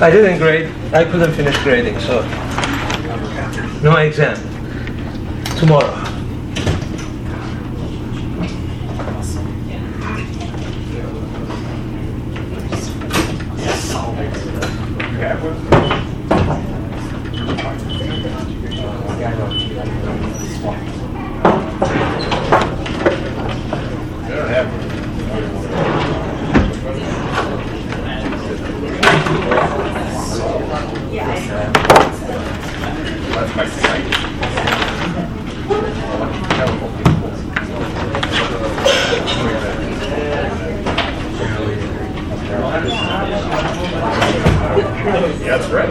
I didn't grade. I couldn't finish grading, so no exam tomorrow. That's right.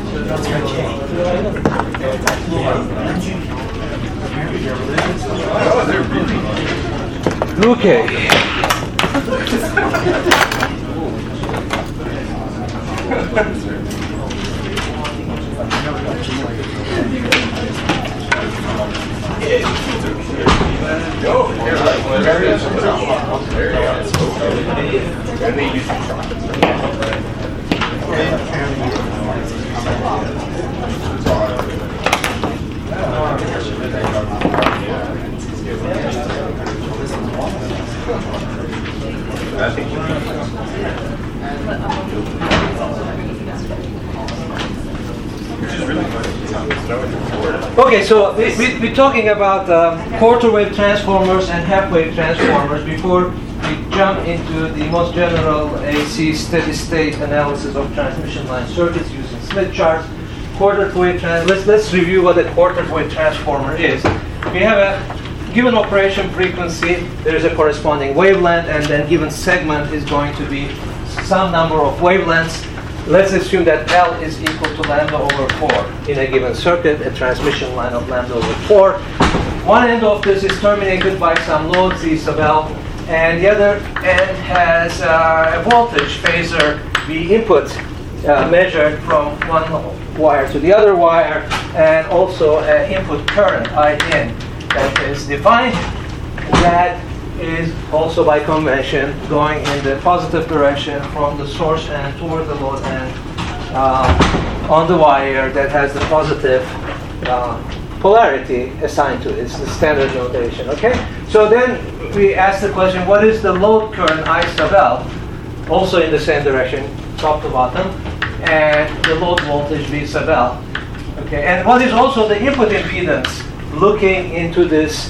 Okay. And they use chocolate. Okay, so we're talking about quarter wave transformers and half wave transformers before we jump into the most general AC steady state analysis of transmission line circuits using Smith charts. Let's review what a quarter wave transformer is. We have a given operation frequency, there is a corresponding wavelength, and then given segment is going to be some number of wavelengths. Let's assume that L is equal to lambda over 4 in a given circuit, a transmission line of lambda over 4. One end of this is terminated by some load Z sub L, and the other end has a voltage phasor V input measured from one wire to the other wire, and also an input current I in that is defined. That is also by convention going in the positive direction from the source end toward the load end on the wire that has the positive polarity assigned to it. It's the standard notation, okay? So then we ask the question, what is the load current I sub L, also in the same direction, top to bottom, and the load voltage V sub L, okay? And what is also the input impedance looking into this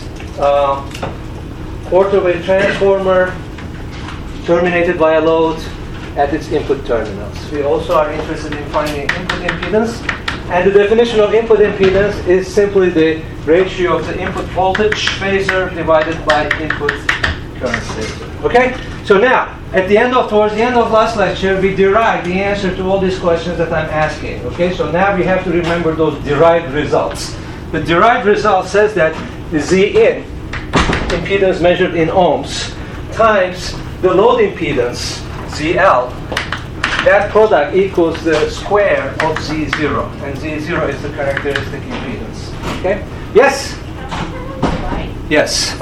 quarter wave transformer terminated by a load at its input terminals. We also are interested in finding input impedance, and the definition of input impedance is simply the ratio of the input voltage phasor divided by input current phasor. Okay? So now, towards the end of last lecture, we derived the answer to all these questions that I'm asking. Okay? So now we have to remember those derived results. The derived result says that Z in, impedance measured in ohms, times the load impedance, ZL, that product equals the square of Z0. And Z0 is the characteristic impedance. Okay? Yes? Yes.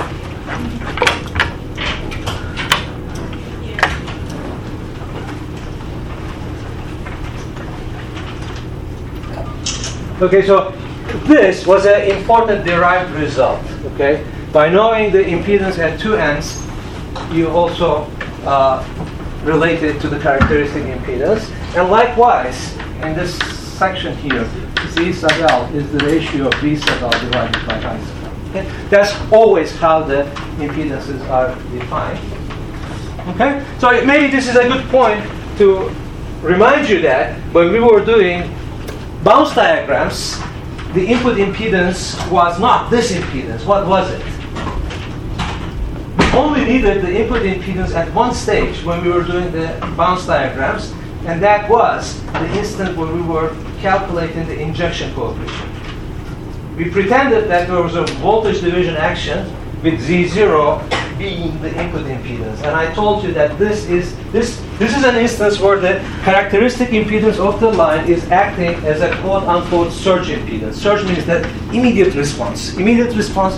Okay, so this was an important derived result. Okay? By knowing the impedance at two ends, you also relate it to the characteristic impedance. And likewise, in this section here, Z sub L is the ratio of V sub L divided by I sub L. Okay? That's always how the impedances are defined. Okay? So maybe this is a good point to remind you that when we were doing bounce diagrams, the input impedance was not this impedance. What was it? We only needed the input impedance at one stage when we were doing the bounce diagrams, and that was the instant when we were calculating the injection coefficient. We pretended that there was a voltage division action with Z0 being the input impedance. And I told you that this is an instance where the characteristic impedance of the line is acting as a quote-unquote surge impedance. Surge means that immediate response. Immediate response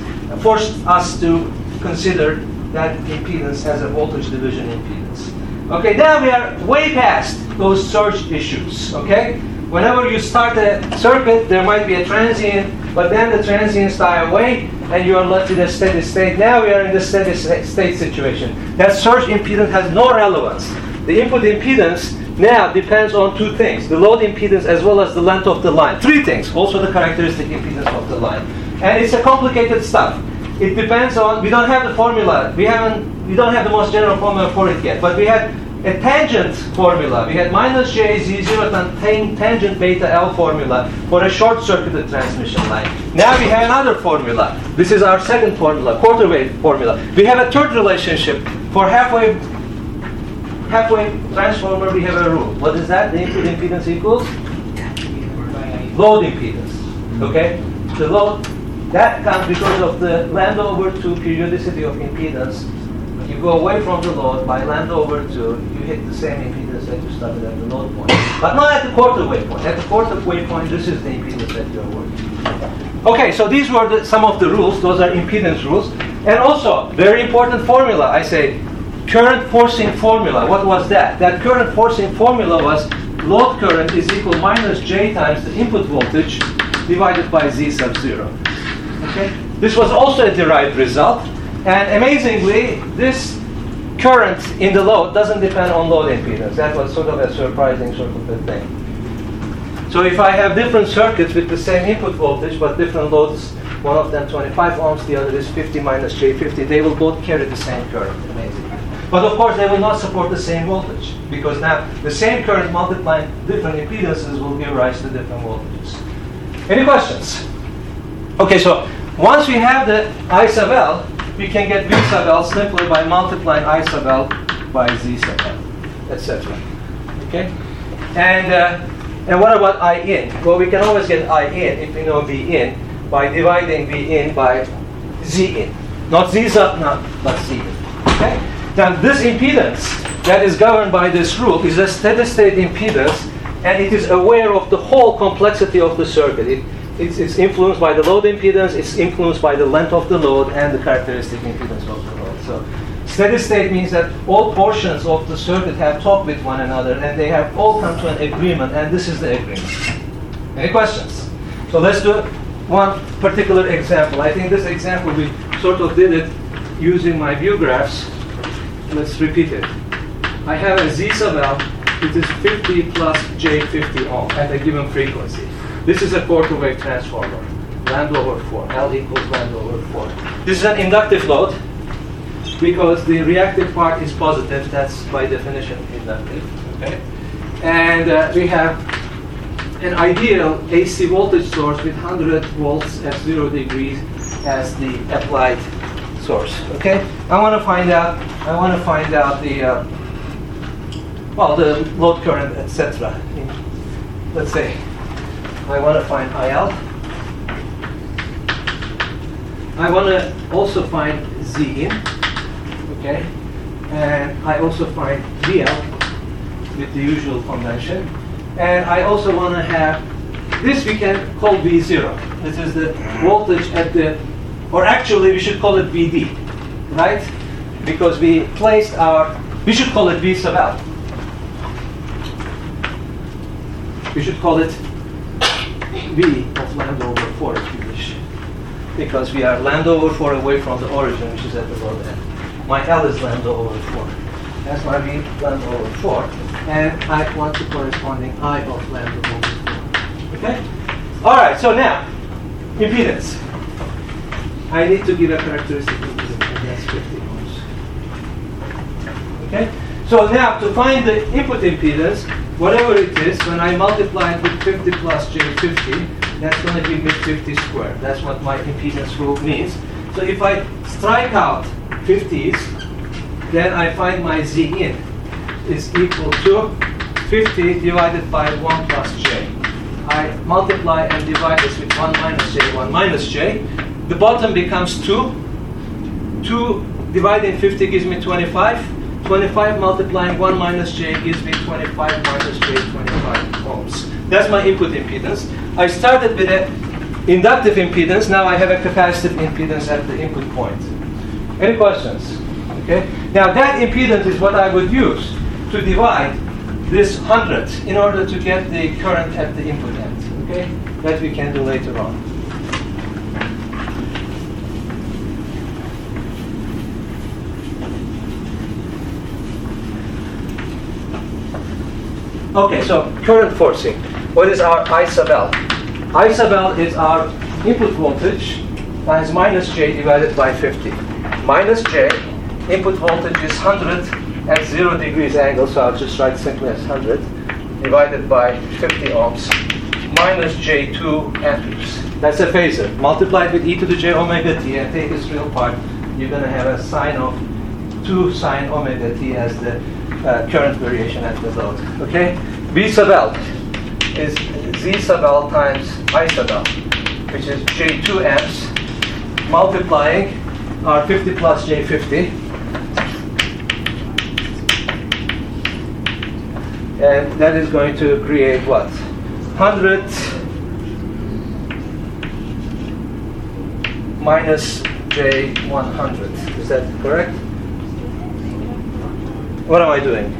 forced us to consider that impedance as a voltage division impedance. Okay, now we are way past those surge issues. Okay, whenever you start a circuit, there might be a transient, but then the transients die away, and you are left in a steady state. Now we are in the steady state situation. That surge impedance has no relevance. The input impedance now depends on two things: the load impedance as well as the length of the line. Three things, also the characteristic impedance of the line. And it's a complicated stuff. It depends on, we don't have the formula. We don't have the most general formula for it yet, but we had a tangent formula. We had minus JZ0 tangent beta L formula for a short-circuited transmission line. Now we have another formula. This is our second formula, quarter wave formula. We have a third relationship. For half-wave transformer, we have a rule. What is that? The input impedance equals load impedance. Okay? The load, that comes because of the lambda over 2 periodicity of impedance. You go away from the load by lambda over 2, you hit the same impedance that you started at the load point. But not at the quarter wave point. At the quarter wave point, this is the impedance that you're working. Okay, so these were some of the rules. Those are impedance rules. And also, very important formula, I say, current forcing formula. What was that? That current forcing formula was load current is equal minus J times the input voltage divided by Z sub 0. Okay? This was also a derived result. And amazingly, this current in the load doesn't depend on load impedance. That was sort of a surprising sort of a thing. So if I have different circuits with the same input voltage but different loads, one of them 25 ohms, the other is 50 minus J50, they will both carry the same current, amazingly. But of course, they will not support the same voltage, because now the same current multiplying different impedances will give rise to different voltages. Any questions? Okay, so once we have the I sub L, we can get V sub L simply by multiplying I sub L by Z sub L, etc. Okay? And what about I in? Well, we can always get I in if we know V in by dividing V in by Z in. Not Z sub, but Z in. Okay? Now, this impedance that is governed by this rule is a steady state impedance, and it is aware of the whole complexity of the circuit. It's influenced by the load impedance, it's influenced by the length of the load and the characteristic impedance of the load. So steady state means that all portions of the circuit have talked with one another and they have all come to an agreement, and this is the agreement. Any questions? So let's do one particular example. I think this example we sort of did it using my view graphs. Let's repeat it. I have a Z sub L, it is 50 plus J50 ohm at a given frequency. This is a quarter wave transformer, lambda over 4, L equals lambda over 4. This is an inductive load because the reactive part is positive, that's by definition inductive. Okay? And we have an ideal AC voltage source with 100 volts at 0 degrees as the applied source. Okay? I want to find out the the load current, etc. Let's say I want to find IL. I want to also find Z in, okay, and I also find VL with the usual convention, and I also want to have this we can call V0. This is the voltage at the, or actually we should call it VD, right? Because we placed we should call it V sub L. We should call it V of lambda over 4 if you wish, because we are lambda over 4 away from the origin, which is at the load end. My L is lambda over 4. That's my V lambda over 4, and I want the corresponding I of lambda over 4. Okay? All right, so now, impedance. I need to give a characteristic impedance, and that's 50 ohms. Okay? So now, to find the input impedance, whatever it is, when I multiply it with 50 plus J50, that's going to give me 50 squared. That's what my impedance rule means. So if I strike out 50s, then I find my Z in is equal to 50 divided by 1 plus J. I multiply and divide this with 1 minus J, 1 minus J. The bottom becomes 2. 2 dividing 50 gives me 25. 25 multiplying 1 minus J gives me 25 minus J, 25 ohms. That's my input impedance. I started with an inductive impedance. Now I have a capacitive impedance at the input point. Any questions? Okay. Now that impedance is what I would use to divide this 100 in order to get the current at the input end. Okay, that we can do later on. Okay, so current forcing. What is our I sub L? I sub L is our input voltage times minus J divided by 50. Minus J, input voltage is 100 at 0 degrees angle, so I'll just write simply as 100, divided by 50 ohms, minus J2 amperes. That's a phasor. Multiply it with e to the j omega t and take this real part. You're going to have a sine of 2 sine omega t as the current variation at the load. Okay? V sub L is Z sub L times I sub L, which is J2 amps multiplying our 50 plus J50. And that is going to create what? 100 minus J100. Is that correct? What am I doing?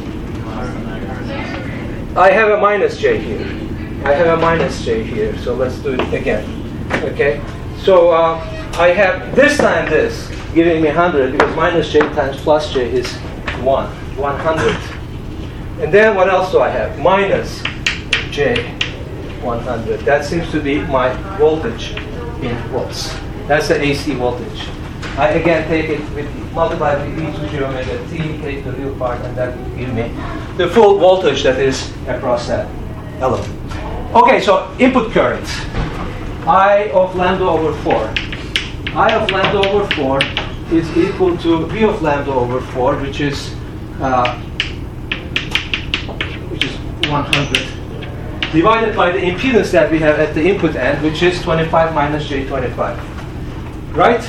I have a minus J here. I have a minus J here, so let's do it again. Okay? So I have this time this giving me 100 because minus J times plus J is 100. And then what else do I have? Minus J100. That seems to be my voltage in volts. That's the AC voltage. I again take it with multiply with e to j omega t, take the real part, and that will give me the full voltage that is across that element. Okay, so input current. I of lambda over 4. I of lambda over 4 is equal to V of lambda over 4, which is 100, divided by the impedance that we have at the input end, which is 25 minus J25. Right?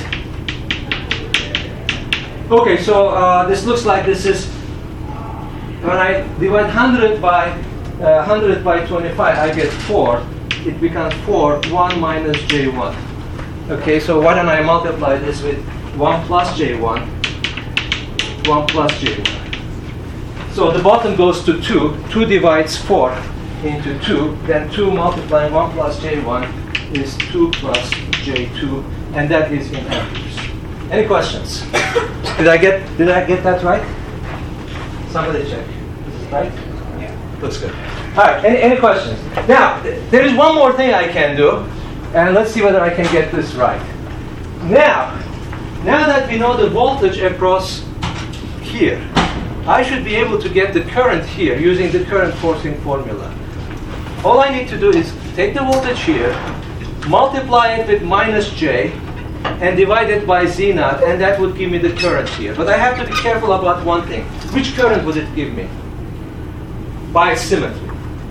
Okay, so this looks like this is, when I divide 100 by 25, I get 4. It becomes 4, 1 minus J1. Okay, so why don't I multiply this with 1 plus J1, 1 plus J1. So the bottom goes to 2. 2 divides 4 into 2. Then 2 multiplying 1 plus J1 is 2 plus J2, and that is in amperes. Any questions? Did I get that right? Somebody check. Is this right? Yeah. Looks good. All right. Any questions? Now there is one more thing I can do, and let's see whether I can get this right. Now that we know the voltage across here, I should be able to get the current here using the current forcing formula. All I need to do is take the voltage here, multiply it with minus J, and divide it by Z naught, and that would give me the current here. But I have to be careful about one thing. Which current would it give me? By symmetry.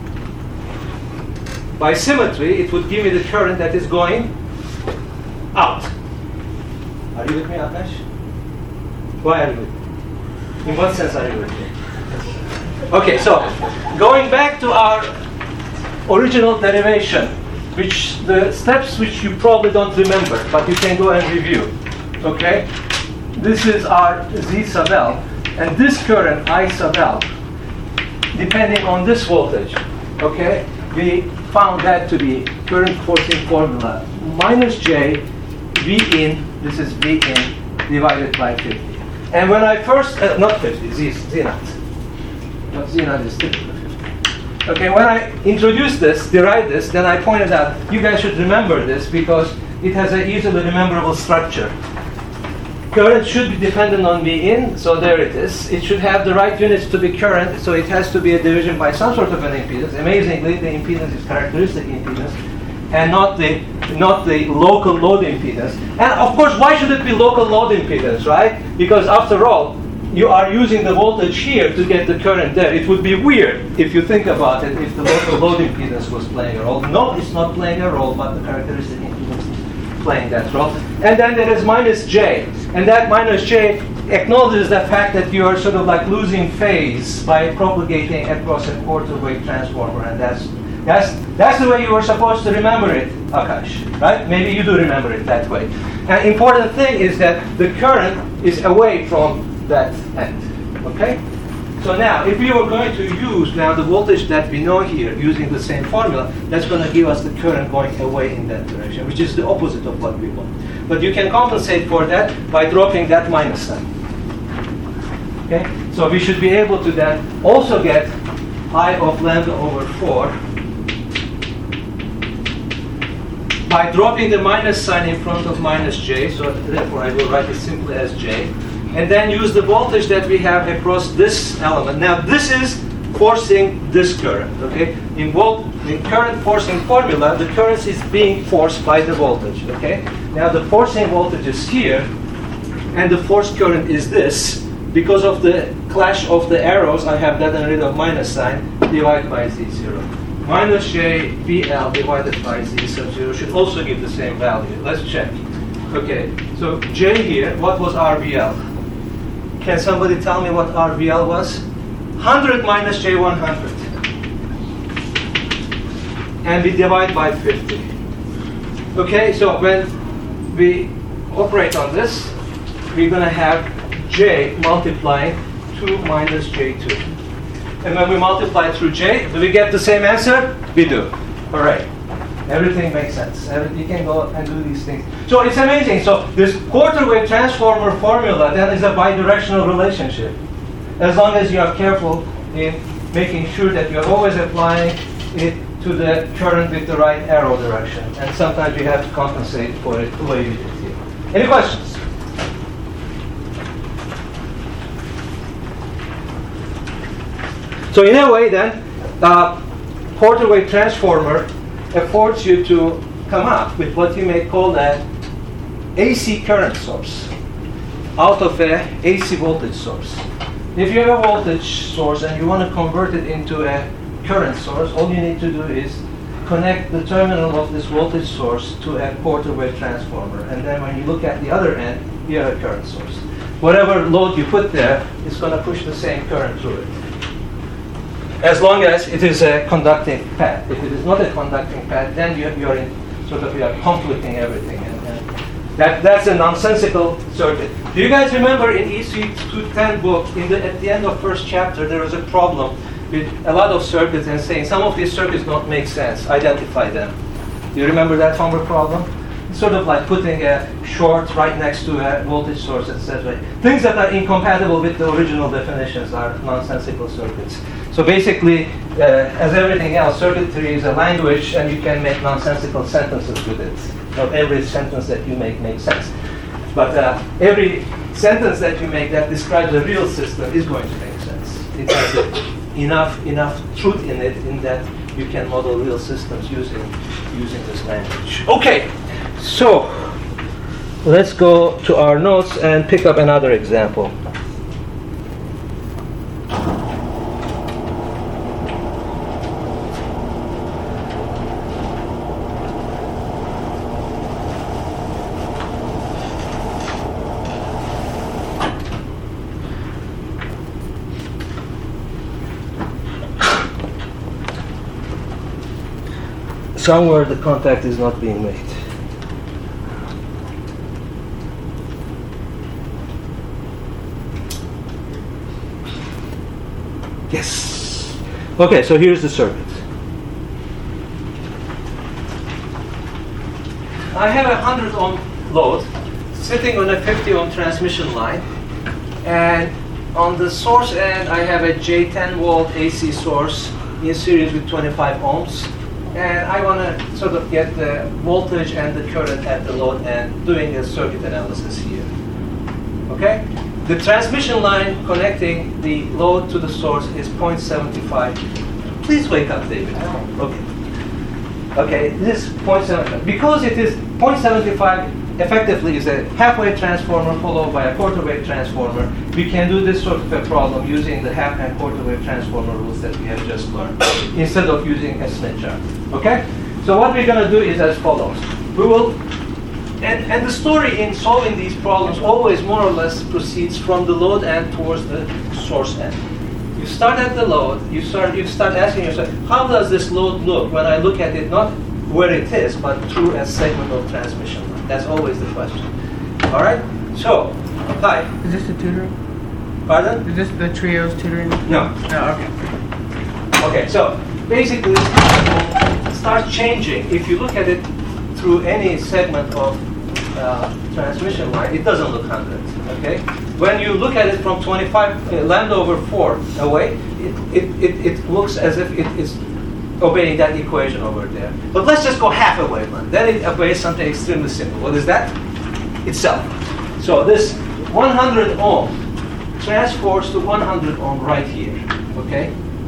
By symmetry, it would give me the current that is going out. Are you with me, Akash? Why are you with me? In what sense are you with me? Okay, so going back to our original derivation, which the steps which you probably don't remember, but you can go and review. Okay? This is our Z sub L, and this current I sub L, depending on this voltage, okay, we found that to be current forcing formula minus J V in, this is V in, divided by 50. And when I first, not 50, Z naught. No, Z naught is typically 50. Okay, when I introduced this, derived this, then I pointed out, you guys should remember this because it has an easily rememberable structure. Current should be dependent on V in, so there it is. It should have the right units to be current, so it has to be a division by some sort of an impedance. Amazingly, the impedance is characteristic impedance, and not the local load impedance. And of course, why should it be local load impedance, right? Because after all, you are using the voltage here to get the current there. It would be weird if you think about it if the local load impedance was playing a role. No, it's not playing a role, but the characteristic impedance is playing that role. And then there is minus J. And that minus J acknowledges the fact that you are sort of like losing phase by propagating across a quarter wave transformer, and that's the way you were supposed to remember it, Akash, right? Maybe you do remember it that way. And important thing is that the current is away from that end, okay? So now, if we were going to use now the voltage that we know here using the same formula, that's going to give us the current going away in that direction, which is the opposite of what we want. But you can compensate for that by dropping that minus sign. Okay? So we should be able to then also get I of lambda over 4 by dropping the minus sign in front of minus j, so therefore I will write it simply as j, and then use the voltage that we have across this element. Now this is forcing this current, okay? In current forcing formula, the current is being forced by the voltage, okay? Now the forcing voltage is here, and the forced current is this. Because of the clash of the arrows, I have gotten rid of minus sign, divided by z0. Minus j VL divided by z sub 0 should also give the same value. Let's check. Okay, so j here, what was RVL? Can somebody tell me what RVL was? 100 minus j 100. And we divide by 50. Okay, so when we operate on this, we're going to have j multiplying 2 minus j2. And when we multiply through j, do we get the same answer? We do. All right. Everything makes sense. You can go and do these things. So it's amazing. So this quarter wave transformer formula then is a bidirectional relationship. As long as you are careful in making sure that you're always applying it to the current with the right arrow direction. And sometimes you have to compensate for it the way we did here. Any questions? So in a way then, quarter wave transformer affords you to come up with what you may call an AC current source out of an AC voltage source. If you have a voltage source and you want to convert it into a current source, all you need to do is connect the terminal of this voltage source to a quarter wave transformer. And then when you look at the other end, you have a current source. Whatever load you put there is going to push the same current through it, as long as it is a conducting path. If it is not a conducting path, then you're in sort of conflicting everything. And that's a nonsensical circuit. Do you guys remember in EC 210 book, at the end of first chapter, there was a problem with a lot of circuits and saying some of these circuits don't make sense. Identify them. Do you remember that homework problem? It's sort of like putting a short right next to a voltage source, etc. Things that are incompatible with the original definitions are nonsensical circuits. So basically, as everything else, circuitry is a language, and you can make nonsensical sentences with it. Not every sentence that you make makes sense. But every sentence that you make that describes a real system is going to make sense. It has enough truth in it, in that you can model real systems using this language. Okay, so let's go to our notes and pick up another example. Somewhere the contact is not being made. Yes. Okay, so here's the circuit. I have a 100 ohm load sitting on a 50 ohm transmission line, and on the source end I have a J10 volt AC source in series with 25 ohms. And I want to sort of get the voltage and the current at the load end, doing a circuit analysis here. Okay? The transmission line connecting the load to the source is 0.75. Please wake up, David. Okay. Okay, this is 0.75. Because it is 0.75 effectively is a half-wave transformer followed by a quarter-wave transformer, we can do this sort of a problem using the half and quarter-wave transformer rules that we have just learned, instead of using a Smith chart. Okay? So what we're going to do is as follows. We will, and the story in solving these problems always more or less proceeds from the load end towards the source end. You start at the load, you start asking yourself, how does this load look when I look at it not where it is, but through a segment of transmission line? That's always the question. All right? So, hi. Is this the tutor? Pardon? Is this the trio's tutoring? No. No, okay. Okay, so basically this principle starts changing. If you look at it through any segment of transmission line, it doesn't look 100. Okay? When you look at it from 25 lambda over 4 away, it looks as if it is obeying that equation over there. But let's just go half a wavelength. Then it obeys something extremely simple. What is that? Itself. So this 100 ohm transforms to 100 ohm right here. Okay?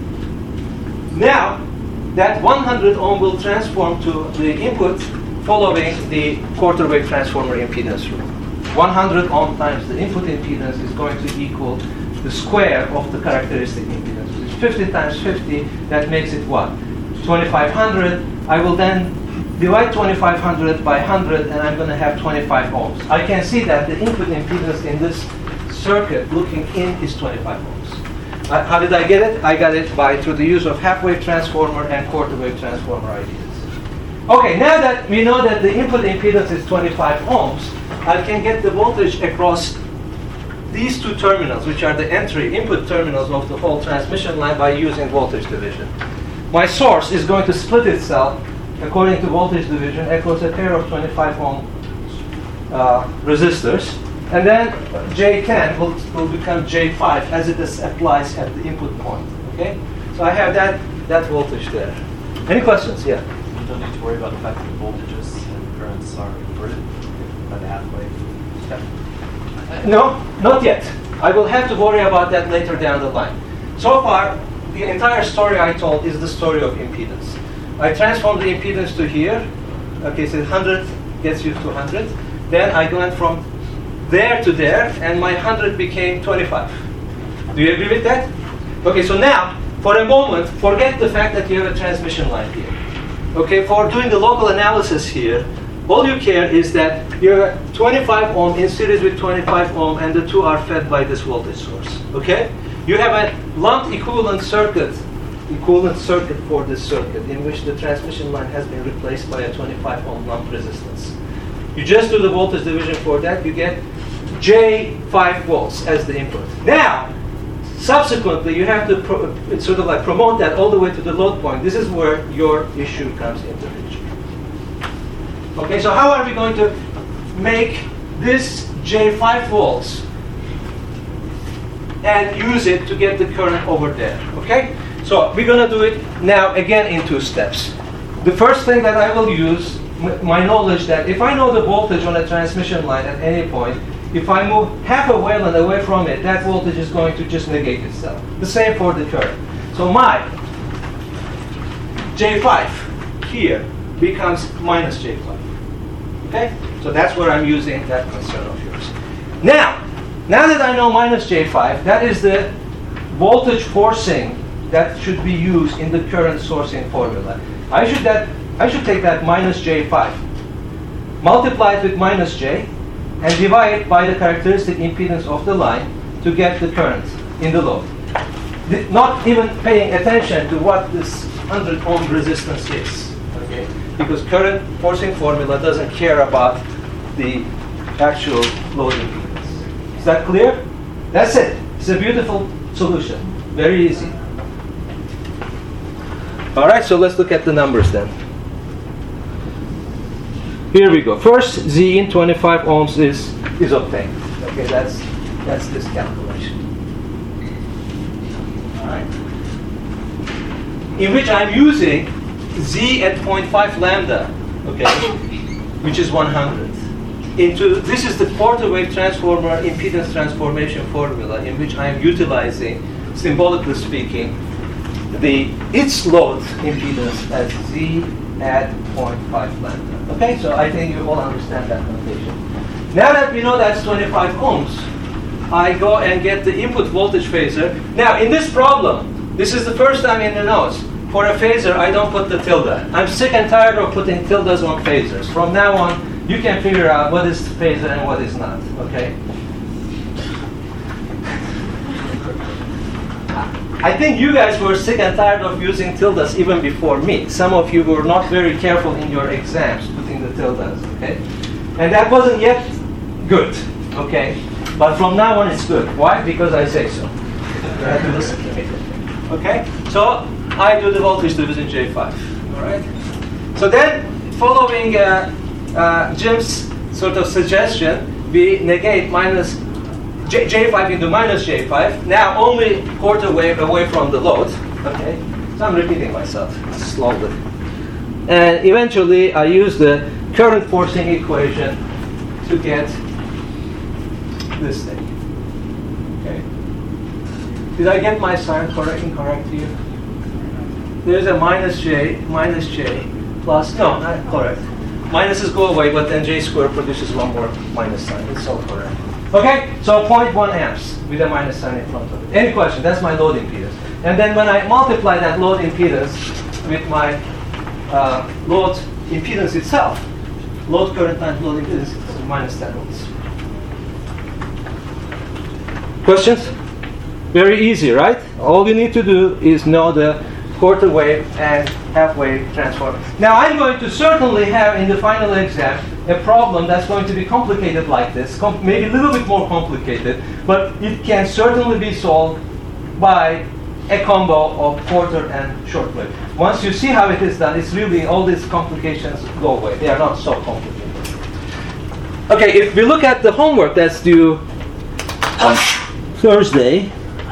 Now, that 100 ohm will transform to the input following the quarter wave transformer impedance rule. 100 ohm times the input impedance is going to equal the square of the characteristic impedance. It's 50 times 50, that makes it what? 2500. I will then divide 2500 by 100 and I'm going to have 25 ohms. I can see that the input impedance in this circuit looking in is 25 ohms. How did I get it? I got it through the use of half-wave transformer and quarter-wave transformer ideas. Okay, now that we know that the input impedance is 25 ohms, I can get the voltage across these two terminals, which are the entry input terminals of the whole transmission line, by using voltage division. My source is going to split itself according to voltage division across a pair of 25 ohm resistors. And then J10 will become J5 as it applies at the input point. Okay? So I have that voltage there. Any questions? Yeah. You don't need to worry about the fact that the voltages and currents are inverted by the half-wave step. No, not yet. I will have to worry about that later down the line. So far, the entire story I told is the story of impedance. I transformed the impedance to here. Okay, so 100 gets you to 200. Then I went from there to there, and my 100 became 25. Do you agree with that? Okay, so now, for a moment, forget the fact that you have a transmission line here. Okay, for doing the local analysis here, all you care is that you have 25 ohm in series with 25 ohm, and the two are fed by this voltage source. Okay? You have a lumped equivalent circuit for this circuit, in which the transmission line has been replaced by a 25 ohm lump resistance. You just do the voltage division for that, you get J5 volts as the input. Now, subsequently, you have to promote that all the way to the load point. This is where your issue comes into the picture. Okay, so how are we going to make this J5 volts and use it to get the current over there? Okay, so we're going to do it now again in 2 steps. The first thing that I will use, my knowledge that if I know the voltage on a transmission line at any point, if I move half a wavelength away from it, that voltage is going to just negate itself. The same for the current. So my J5 here becomes minus J5. Okay? So that's where I'm using that concern of yours. Now that I know minus J5, that is the voltage forcing that should be used in the current sourcing formula. I should take that minus J5, multiply it with minus J, and divide it by the characteristic impedance of the line to get the current in the load. Not even paying attention to what this 100 ohm resistance is. Okay? Because current forcing formula doesn't care about the actual load impedance. Is that clear? That's it. It's a beautiful solution. Very easy. All right, so let's look at the numbers then. Here we go. First, Z in 25 ohms is obtained. Okay, that's this calculation. All right. In which I'm using Z at 0.5 lambda, okay, which is 100. This is the quarter wave transformer impedance transformation formula, in which I'm utilizing, symbolically speaking, its load impedance as Z at 0.5 lambda. Okay, so I think you all understand that notation. Now that we know that's 25 ohms, I go and get the input voltage phasor. Now in this problem, this is the first time in the notes, for a phasor I don't put the tilde. I'm sick and tired of putting tildes on phasors. From now on, you can figure out what is phasor and what is not, okay? I think you guys were sick and tired of using tildes even before me. Some of you were not very careful in your exams putting the tildes, okay? And that wasn't yet good, okay? But from now on, it's good. Why? Because I say so. You have to listen to me. Okay? So I do the voltage division J5. All right? So then, following Jim's sort of suggestion, we negate minus J5 into minus J5. Now only quarter wave away from the load. Okay? So I'm repeating myself slowly. And eventually, I use the current forcing equation to get this thing. Okay. Did I get my sign incorrect here? There's a minus J plus, no, not correct. Minuses go away, but then J squared produces one more minus sign. It's all correct. Okay, so 0.1 amps with a minus sign in front of it. Any question? That's my load impedance. And then when I multiply that load impedance with my load impedance itself, load current times load impedance is minus 10 volts. Questions? Very easy, right? All you need to do is know the quarter wave and half wave transform. Now I'm going to certainly have in the final exam a problem that's going to be complicated like this, maybe a little bit more complicated, but it can certainly be solved by a combo of quarter and short wave. Once you see how it is done, it's really all these complications go away. They are not so complicated. Okay, if we look at the homework that's due on Thursday,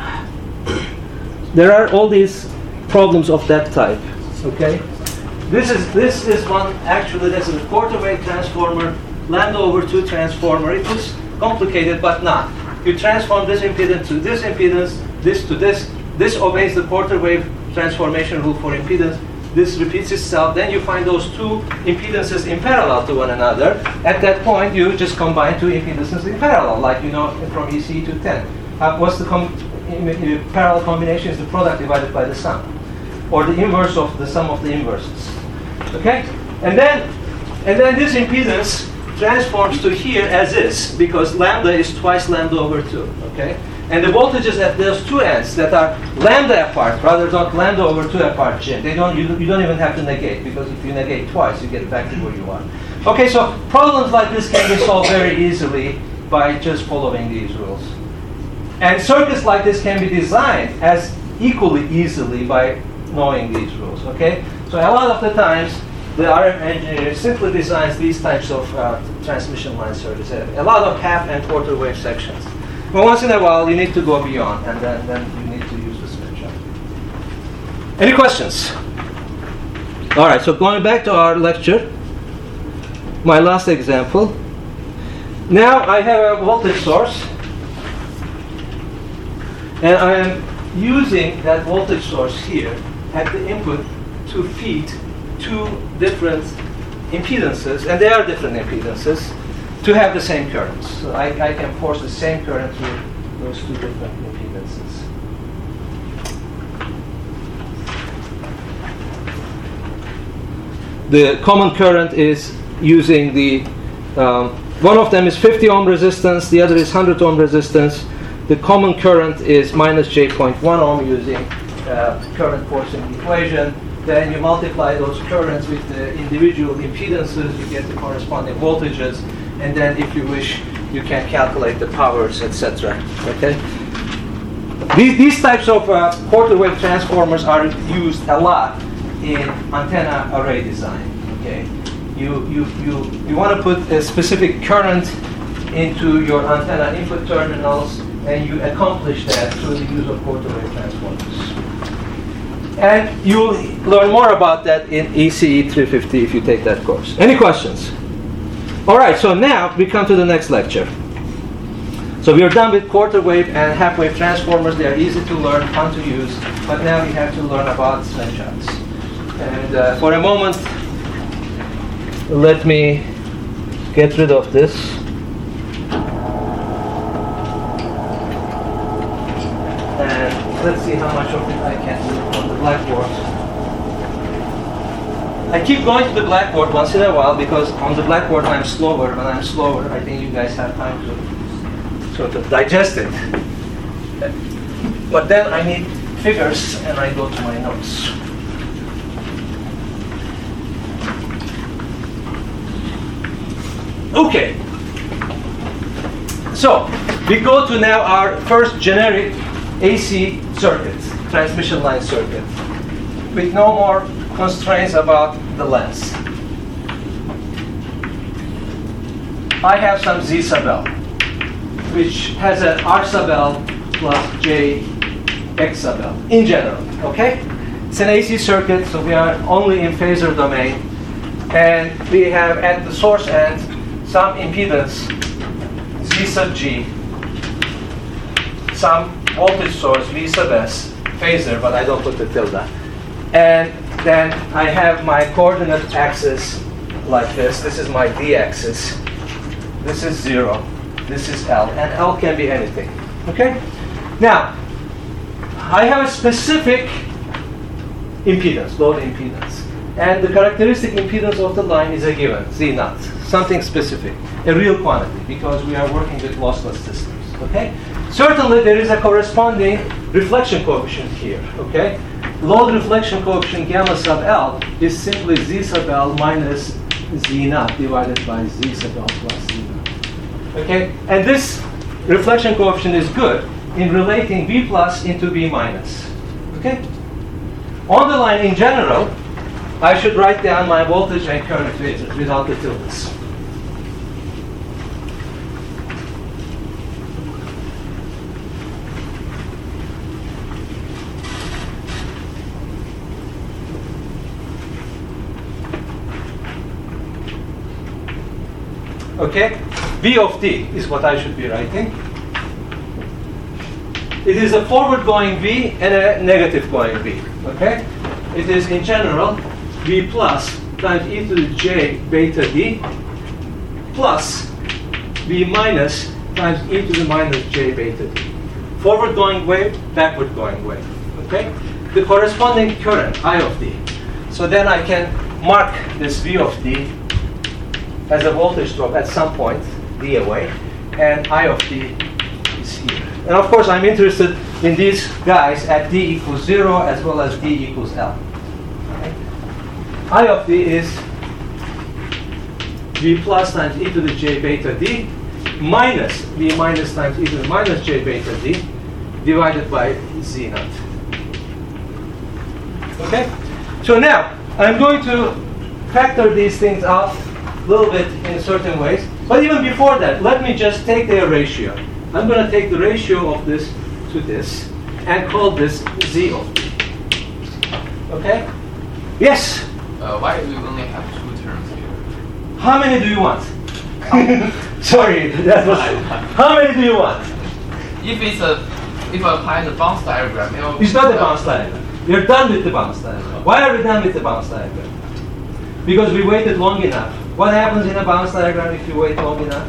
there are all these problems of that type. Okay, this is one actually. This is a quarter wave transformer, lambda over 2 transformer. It is complicated, but not. You transform this impedance to this impedance, this to this. This obeys the quarter wave transformation rule for impedance. This repeats itself. Then you find those two impedances in parallel to one another. At that point, you just combine two impedances in parallel, like you know from ECE to 10. What's the parallel combination? Is the product divided by the sum, or the inverse of the sum of the inverses. Okay, and then this impedance transforms to here as is, because lambda is twice lambda over 2. Okay, and the voltages at those two ends that are lambda apart, rather not lambda over 2 apart, Jim. You don't even have to negate, because if you negate twice, you get back to where you are. Okay, so problems like this can be solved very easily by just following these rules. And circuits like this can be designed as equally easily by knowing these rules. Okay, so a lot of the times the RF engineer simply designs these types of transmission line circuits, a lot of half and quarter wave sections. But once in a while, you need to go beyond, and then you need to use the Smith chart. Any questions? All right, so going back to our lecture, my last example. Now I have a voltage source, and I am using that voltage source here at the input to feed two different impedances, and they are different impedances, to have the same current. So I can force the same current through those two different impedances. The common current is using the, one of them is 50 ohm resistance, the other is 100 ohm resistance. The common current is minus J.1 ohm using current forcing equation. Then you multiply those currents with the individual impedances, you get the corresponding voltages, and then if you wish, you can calculate the powers, etc. Okay? These types of quarter wave transformers are used a lot in antenna array design. Okay? You want to put a specific current into your antenna input terminals, and you accomplish that through the use of quarter wave transformers. And you'll learn more about that in ECE 350 if you take that course. Any questions? All right, so now we come to the next lecture. So we are done with quarter wave and half wave transformers. They are easy to learn, fun to use, but now we have to learn about snapshots. And for a moment, let me get rid of this. And let's see how much of it I can do on the blackboard. I keep going to the blackboard once in a while because on the blackboard I'm slower. When I'm slower, I think you guys have time to sort of digest it. But then I need figures and I go to my notes. Okay. So we go to now our first generic AC circuit, transmission line circuit, with no more constraints about the length. I have some Z sub L, which has an R sub L plus J X sub L in general, okay? It's an AC circuit, so we are only in phasor domain. And we have at the source end some impedance, Z sub G, some voltage source, V sub S, phasor, but I don't put the tilde. And then I have my coordinate axis like this. This is my D axis. This is 0. This is L. And L can be anything. Okay? Now, I have a specific impedance, load impedance. And the characteristic impedance of the line is a given, Z naught, something specific, a real quantity, because we are working with lossless systems. Okay? Certainly, there is a corresponding reflection coefficient here. Okay? Load reflection coefficient gamma sub L is simply Z sub L minus Z naught divided by Z sub L plus Z naught. Okay? And this reflection coefficient is good in relating V plus into V minus. Okay? On the line in general, I should write down my voltage and current phasors without the tildes. Okay? V of D is what I should be writing. It is a forward-going V and a negative-going V. Okay? It is, in general, V plus times e to the j beta D plus V minus times e to the minus j beta D. Forward-going wave, backward-going wave. Okay? The corresponding current, I of D. So then I can mark this V of D as a voltage drop at some point, D away, and I of D is here. And of course, I'm interested in these guys at D equals 0 as well as D equals L. Okay? I of D is V plus times e to the j beta D minus V minus times e to the minus j beta D divided by Z naught. Okay? So now, I'm going to factor these things out a little bit in certain ways. But even before that, let me just take their ratio. I'm going to take the ratio of this to this and call this Z of D. Okay? Yes? Why do we only have two terms here? How many do you want? Sorry, that was. How many do you want? If I apply the bounce diagram, It's not the bounce diagram. You're done with the bounce diagram. Why are we done with the bounce diagram? Because we waited long enough. What happens in a bounce diagram if you wait long enough?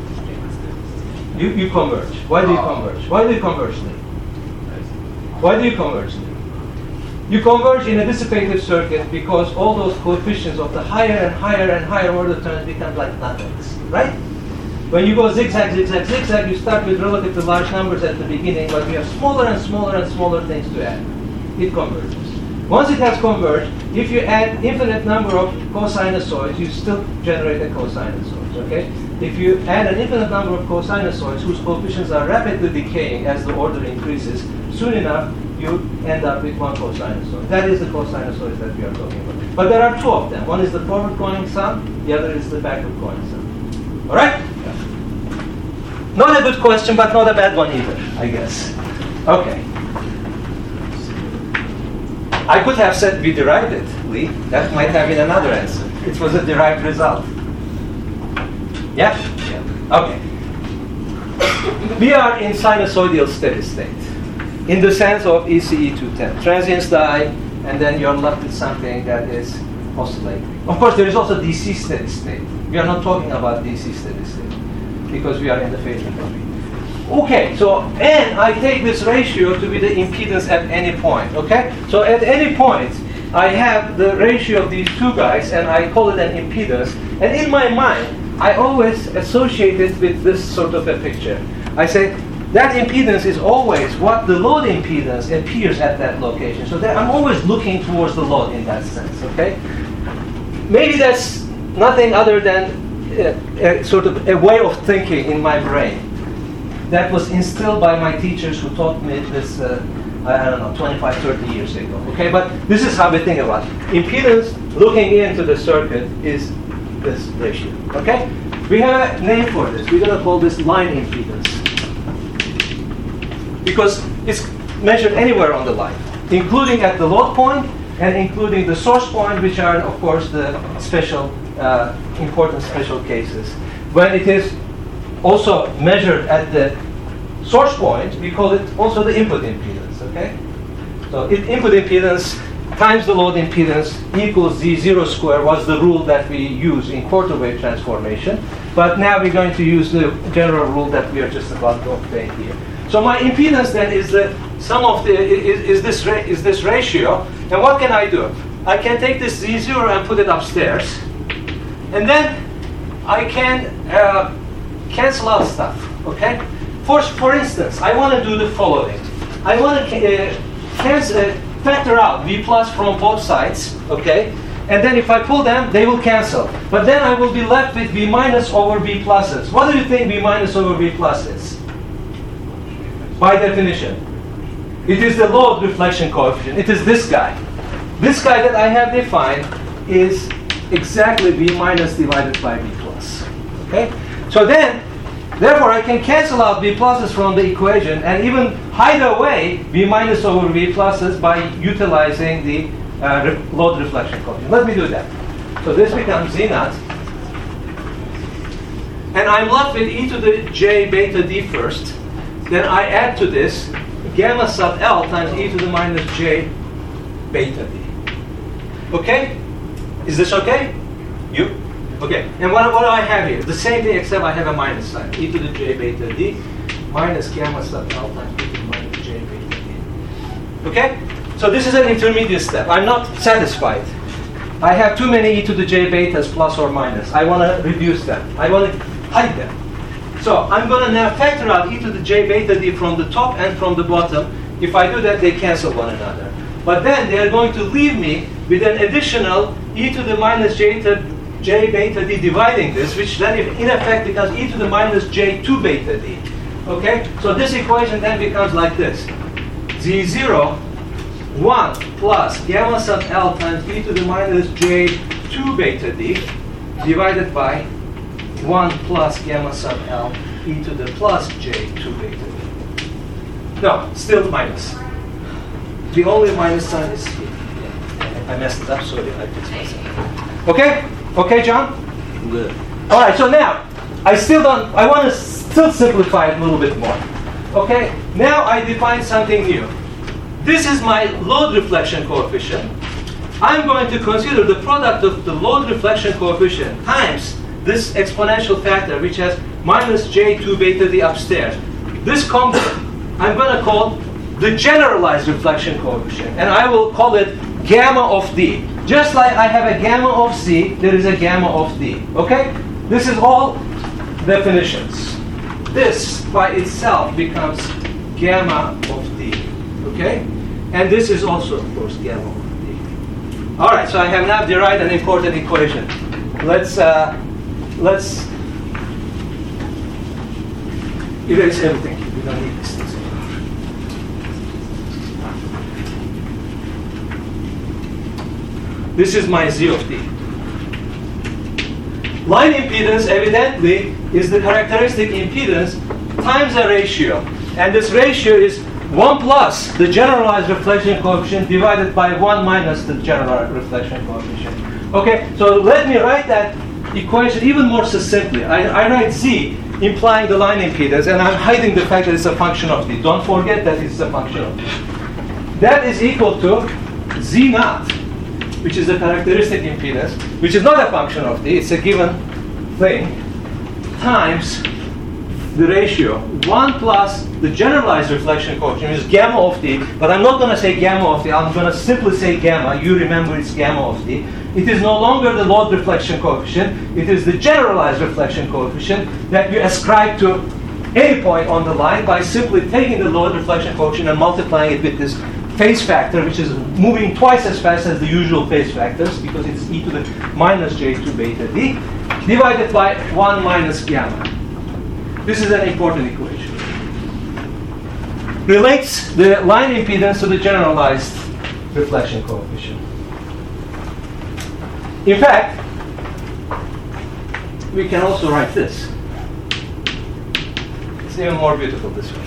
You converge. Why do you converge? Why do you converge? Why do you converge? You converge in a dissipative circuit because all those coefficients of the higher and higher and higher order terms become like nothings, right? When you go zigzag, zigzag, zigzag, you start with relatively large numbers at the beginning, but you have smaller and smaller and smaller things to add. It converges. Once it has converged, if you add infinite number of cosinusoids, you still generate a cosinusoid, okay? If you add an infinite number of cosinusoids whose coefficients are rapidly decaying as the order increases, soon enough you end up with one cosinusoid. That is the cosinusoid that we are talking about. But there are two of them. One is the forward-going sum, the other is the backward-going sum. All right? Not a good question, but not a bad one either, I guess. Okay. I could have said we derived it, Lee. That might have been another answer. It was a derived result. Yeah? Okay. We are in sinusoidal steady state, in the sense of ECE 210. Transients die, and then you're left with something that is oscillating. Of course, there is also DC steady state. We are not talking about DC steady state, because we are in the phase recovery. Okay, so, and I take this ratio to be the impedance at any point, okay? So at any point, I have the ratio of these two guys, and I call it an impedance. And in my mind, I always associate it with this sort of a picture. I say, that impedance is always what the load impedance appears at that location. So that I'm always looking towards the load in that sense, okay? Maybe that's nothing other than sort of a way of thinking in my brain. that was instilled by my teachers who taught me this, I don't know, 25, 30 years ago. Okay, but this is how we think about it. Impedance looking into the circuit is this ratio. Okay, we have a name for this. We're going to call this line impedance because it's measured anywhere on the line, including at the load point and including the source point, which are, of course, the special, important special cases. When it is also measured at the source point, we call it also the input impedance, okay? So input impedance times the load impedance equals Z0 square was the rule that we use in quarter wave transformation. But now we're going to use the general rule that we are just about to obtain here. So my impedance then is the sum of the is this ratio. And what can I do? I can take this Z0 and put it upstairs, and then I can cancel out stuff. Okay. For instance, I want to do the following. I want to factor out V plus from both sides. Okay. And then if I pull them, they will cancel. But then I will be left with V minus over V pluses. What do you think V minus over V plus is? By definition, it is the load reflection coefficient. It is this guy. This guy that I have defined is exactly V minus divided by V plus. Okay? So then, therefore, I can cancel out V pluses from the equation and even hide away V minus over V pluses by utilizing the load reflection coefficient. Let me do that. So this becomes Z naught. And I'm left with e to the j beta d first. Then I add to this gamma sub L times e to the minus j beta d. Okay? Is this okay? You? Okay. And what do I have here? The same thing except I have a minus sign. E to the j beta d minus gamma sub L times e to the minus j beta d. Okay? So this is an intermediate step. I'm not satisfied. I have too many e to the j betas plus or minus. I want to reduce them. I want to hide them. So I'm going to now factor out e to the j beta d from the top and from the bottom. If I do that, they cancel one another. But then they are going to leave me with an additional e to the minus j beta d dividing this, which then in effect becomes e to the minus j2 beta d. Okay? So this equation then becomes like this. Z0, 1 plus gamma sub L times e to the minus j2 beta d divided by 1 plus gamma sub L e to the plus j2 beta d. No, still minus. The only minus sign is here. I messed it up, sorry, I fixed myself. Okay? Okay, John? Good. All right, so now, I want to still simplify it a little bit more. Okay? Now I define something new. This is my load reflection coefficient. I'm going to consider the product of the load reflection coefficient times this exponential factor, which has minus j2 beta d upstairs. This component, I'm going to call the generalized reflection coefficient, and I will call it gamma of d. Just like I have a gamma of c, there is a gamma of d. Okay? This is all definitions. This by itself becomes gamma of d. Okay? And this is also, of course, gamma of d. All right, so I have now derived an important equation. Let's erase everything. We don't need this thing anymore. This is my z of d. Line impedance, evidently, is the characteristic impedance times a ratio. And this ratio is 1 plus the generalized reflection coefficient divided by 1 minus the generalized reflection coefficient. Okay, so let me write that equation even more succinctly. I write z implying the line impedance, and I'm hiding the fact that it's a function of d. Don't forget that it's a function of d. That is equal to z naught, which is the characteristic impedance, which is not a function of d, it's a given thing, times the ratio 1 plus the generalized reflection coefficient, which is gamma of d, but I'm not going to say gamma of d, I'm going to simply say gamma. You remember it's gamma of d. It is no longer the load reflection coefficient, it is the generalized reflection coefficient that you ascribe to any point on the line by simply taking the load reflection coefficient and multiplying it with this phase factor, which is moving twice as fast as the usual phase factors, because it's e to the minus j2 beta d, divided by 1 minus gamma. This is an important equation. relates the line impedance to the generalized reflection coefficient. In fact, we can also write this. It's even more beautiful this way.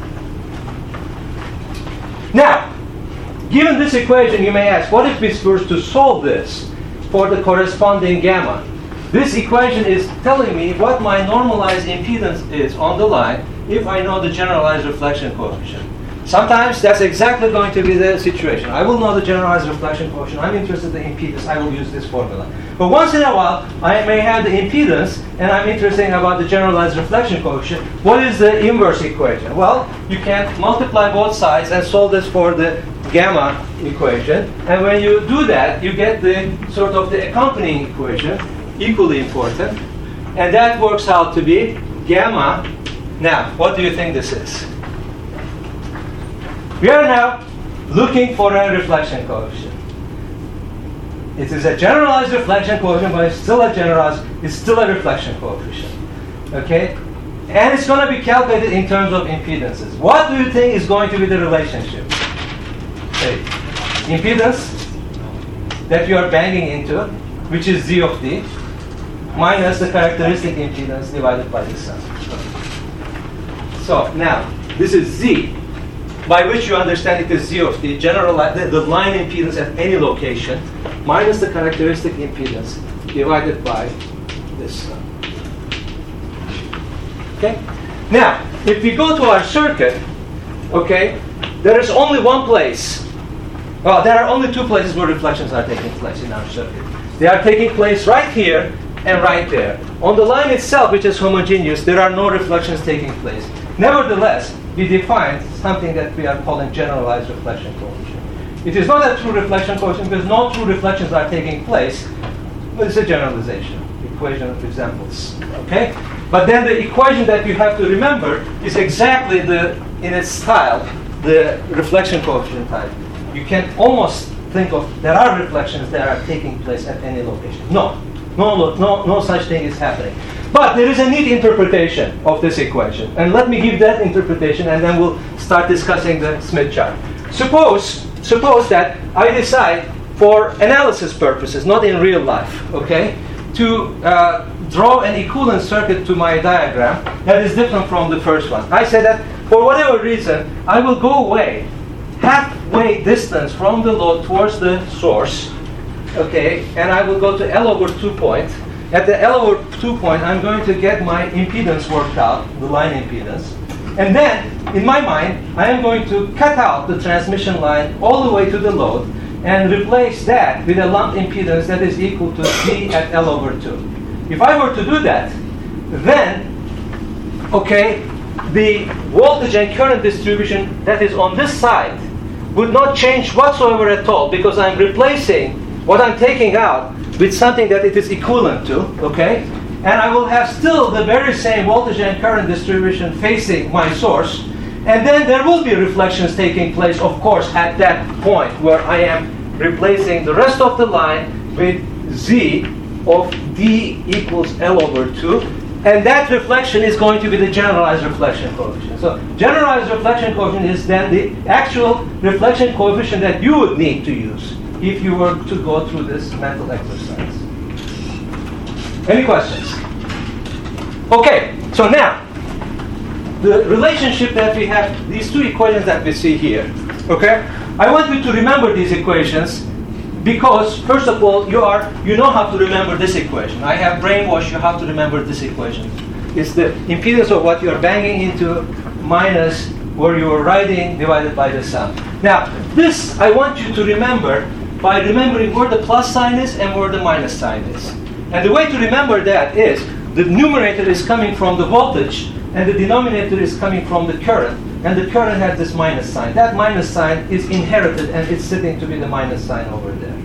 Now, given this equation, you may ask, what if we were to solve this for the corresponding gamma? This equation is telling me what my normalized impedance is on the line if I know the generalized reflection coefficient. Sometimes that's exactly going to be the situation. I will know the generalized reflection coefficient. I'm interested in impedance. I will use this formula. But once in a while, I may have the impedance, and I'm interested about the generalized reflection coefficient. What is the inverse equation? Well, you can multiply both sides and solve this for the gamma equation. And when you do that, you get the sort of the accompanying equation, equally important. And that works out to be gamma. Now, what do you think this is? We are now looking for a reflection coefficient. It is a generalized reflection coefficient, but it's still a reflection coefficient. Okay? And it's going to be calculated in terms of impedances. What do you think is going to be the relationship? Say, impedance that you are banging into, which is Z of D, minus the characteristic impedance divided by the sum. So now, this is Z, by which you understand it is Z of D, the line impedance at any location, minus the characteristic impedance divided by this. Okay? Now, if we go to our circuit, okay, there is only one place. Well, there are only two places where reflections are taking place in our circuit. They are taking place right here and right there. On the line itself, which is homogeneous, there are no reflections taking place. Nevertheless, we define something that we are calling generalized reflection coefficient. It is not a true reflection coefficient because no true reflections are taking place, but it's a generalization, equation of examples. Okay? But then the equation that you have to remember is exactly in its style, the reflection coefficient type. You can almost think of there are reflections that are taking place at any location. No such thing is happening. But there is a neat interpretation of this equation. And let me give that interpretation, and then we'll start discussing the Smith chart. Suppose that I decide, for analysis purposes, not in real life, okay, to draw an equivalent circuit to my diagram that is different from the first one. I say that for whatever reason, I will go away halfway distance from the load towards the source, okay, and I will go to L over 2 point. At the L over 2 point, I'm going to get my impedance worked out, the line impedance. And then, in my mind, I am going to cut out the transmission line all the way to the load and replace that with a lump impedance that is equal to Z at L over 2. If I were to do that, then, okay, the voltage and current distribution that is on this side would not change whatsoever at all because I'm replacing what I'm taking out with something that it is equivalent to, okay? And I will have still the very same voltage and current distribution facing my source. And then there will be reflections taking place, of course, at that point where I am replacing the rest of the line with Z of D equals L over 2. And that reflection is going to be the generalized reflection coefficient. So generalized reflection coefficient is then the actual reflection coefficient that you would need to use if you were to go through this mental exercise. Any questions? Okay, so now, the relationship that we have, these two equations that we see here, okay? I want you to remember these equations because, first of all, you know how to remember this equation. I have brainwashed you how to remember this equation. It's the impedance of what you're banging into minus where you are writing divided by the sum. Now, this I want you to remember by remembering where the plus sign is and where the minus sign is. And the way to remember that is the numerator is coming from the voltage and the denominator is coming from the current. And the current has this minus sign. That minus sign is inherited and it's sitting to be the minus sign over there.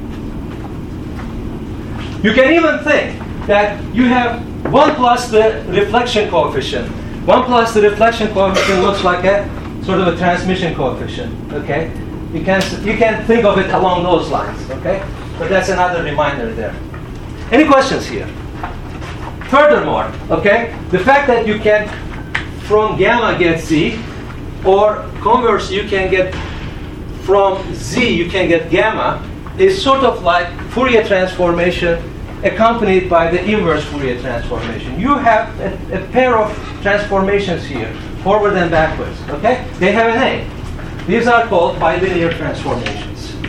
You can even think that you have 1 plus the reflection coefficient. 1 plus the reflection coefficient looks like a sort of a transmission coefficient, okay? You can think of it along those lines, okay? But that's another reminder there. Any questions here? Furthermore, okay, the fact that you can from gamma get Z or converse you can get from Z, you can get gamma, is sort of like Fourier transformation accompanied by the inverse Fourier transformation. You have a pair of transformations here, forward and backwards, okay? They have a name. These are called bilinear transformations.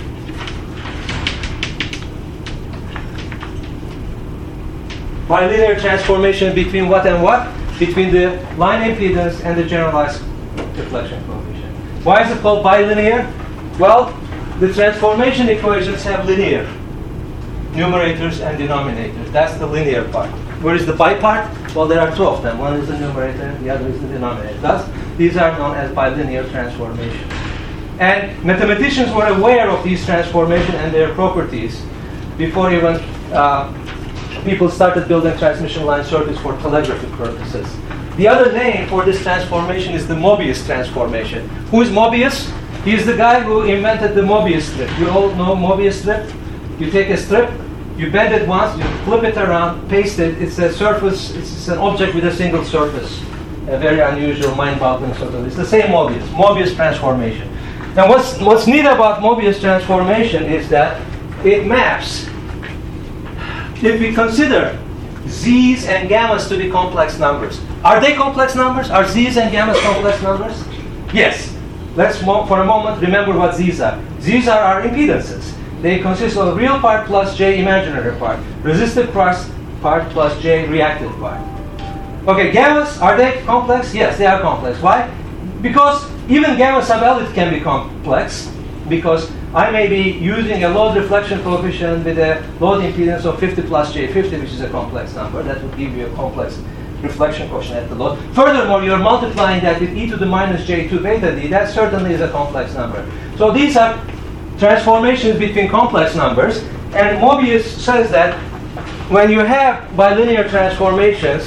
Bilinear transformation between what and what? Between the line impedance and the generalized reflection coefficient. Why is it called bilinear? Well, the transformation equations have linear numerators and denominators. That's the linear part. Where is the bi part? Well, there are two of them. One is the numerator, the other is the denominator. Thus, these are known as bilinear transformations. And mathematicians were aware of these transformations and their properties before even people started building transmission line circuits for telegraphy purposes. The other name for this transformation is the Mobius transformation. Who is Mobius? He is the guy who invented the Mobius strip. You all know Mobius strip? You take a strip, you bend it once, you flip it around, paste it. It's a surface, it's an object with a single surface. A very unusual, mind-boggling sort of. It's the same Mobius transformation. Now what's neat about Mobius transformation is that it maps. If we consider z's and gammas to be complex numbers, are they complex numbers? Are z's and gammas complex numbers? Yes. Let's for a moment remember what z's are. Z's are our impedances. They consist of real part plus j imaginary part, resistive part plus j reactive part. Okay, gammas, are they complex? Yes, they are complex. Why? Because even gamma sub L can be complex, because I may be using a load reflection coefficient with a load impedance of 50 plus j50, which is a complex number. That would give you a complex reflection coefficient at the load. Furthermore, you're multiplying that with e to the minus j2 beta d. That certainly is a complex number. So these are transformations between complex numbers. And Mobius says that when you have bilinear transformations,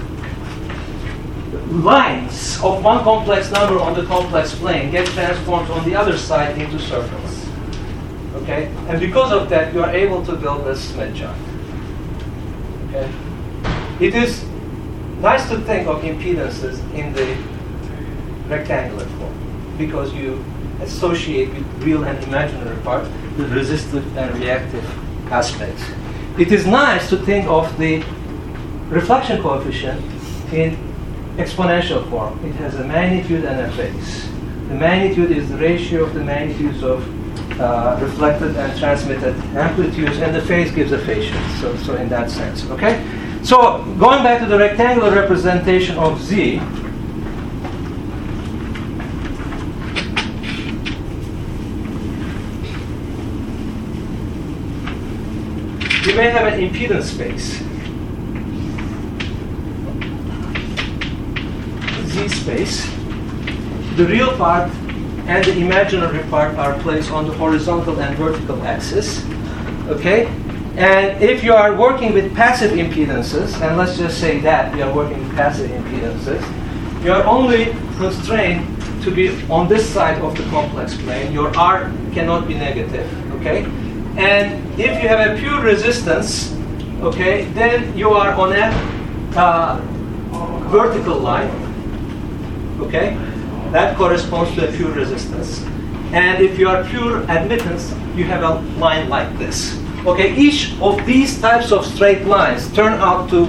lines of one complex number on the complex plane get transformed on the other side into circles. Okay? And because of that, you are able to build a Smith chart. Okay? It is nice to think of impedances in the rectangular form, because you associate with real and imaginary part the resistive and reactive aspects. It is nice to think of the reflection coefficient in exponential form. It has a magnitude and a phase. The magnitude is the ratio of the magnitudes of reflected and transmitted amplitudes, and the phase gives a phase shift. So in that sense, okay? So going back to the rectangular representation of Z, you may have an impedance space. Z space. The real part and the imaginary part are placed on the horizontal and vertical axis. Okay? And if you are working with passive impedances, and let's just say that we are working with passive impedances, you are only constrained to be on this side of the complex plane. Your R cannot be negative. Okay? And if you have a pure resistance, okay, then you are on a vertical line. Okay? That corresponds to a pure resistance. And if you are pure admittance, you have a line like this. Okay, each of these types of straight lines turn out to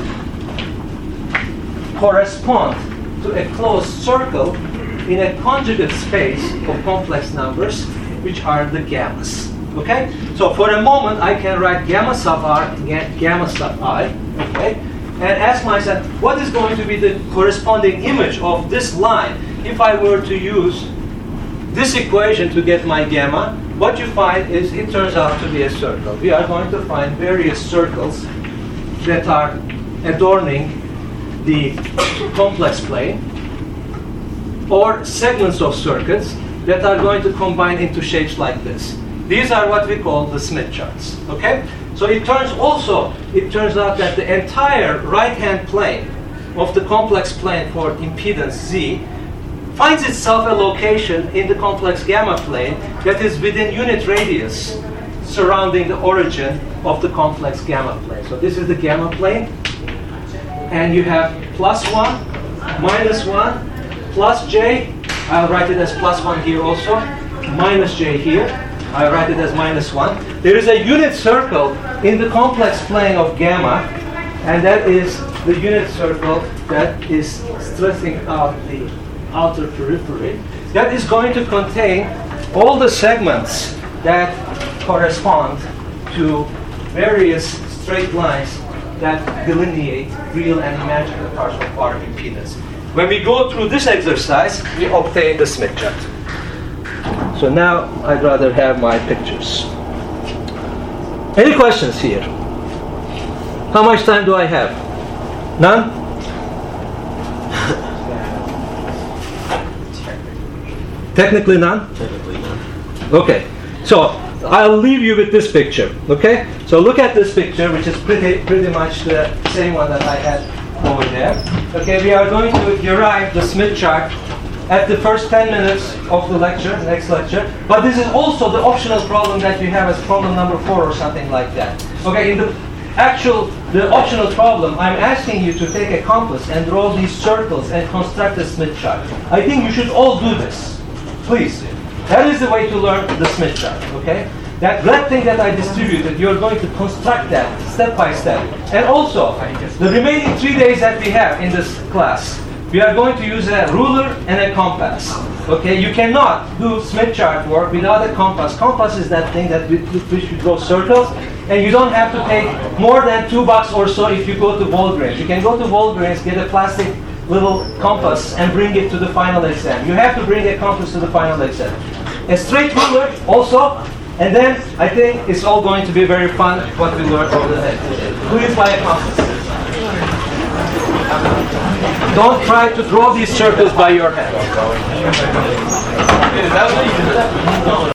correspond to a closed circle in a conjugate space of complex numbers, which are the gammas. Okay? So for a moment, I can write gamma sub r, gamma sub I, okay? And ask myself, what is going to be the corresponding image of this line if I were to use this equation to get my gamma? What you find is it turns out to be a circle. We are going to find various circles that are adorning the complex plane, or segments of circuits that are going to combine into shapes like this. These are what we call the Smith charts. Okay? So it turns out that the entire right-hand plane of the complex plane for impedance Z finds itself a location in the complex gamma plane that is within unit radius surrounding the origin of the complex gamma plane. So this is the gamma plane, and you have +1, -1, plus j, I'll write it as +1 here also. Minus j here. I write it as -1. There is a unit circle in the complex plane of gamma, and that is the unit circle that is stressing out the outer periphery. That is going to contain all the segments that correspond to various straight lines that delineate real and imaginary parts of our impedance. When we go through this exercise, we obtain the Smith chart. So now I'd rather have my pictures. Any questions here? How much time do I have? None? Technically none? Technically, no. Okay. So I'll leave you with this picture. Okay? So look at this picture, which is pretty much the same one that I had over there. Okay, we are going to derive the Smith chart at the first 10 minutes of the lecture, next lecture. But this is also the optional problem that you have as problem number 4 or something like that. Okay, in the optional problem, I'm asking you to take a compass and draw these circles and construct a Smith chart. I think you should all do this. Please. That is the way to learn the Smith chart, okay? That red thing that I distributed, you're going to construct that step by step. And also, the remaining 3 days that we have in this class, we are going to use a ruler and a compass. Okay, you cannot do Smith chart work without a compass. Compass is that thing that with which you draw circles, and you don't have to pay more than $2 or so if you go to Walgreens. You can go to Walgreens, get a plastic little compass, and bring it to the final exam. You have to bring a compass to the final exam. A straight ruler also, and then I think it's all going to be very fun what we learned over the next day. Please buy a compass. Don't try to draw these circles by your hand.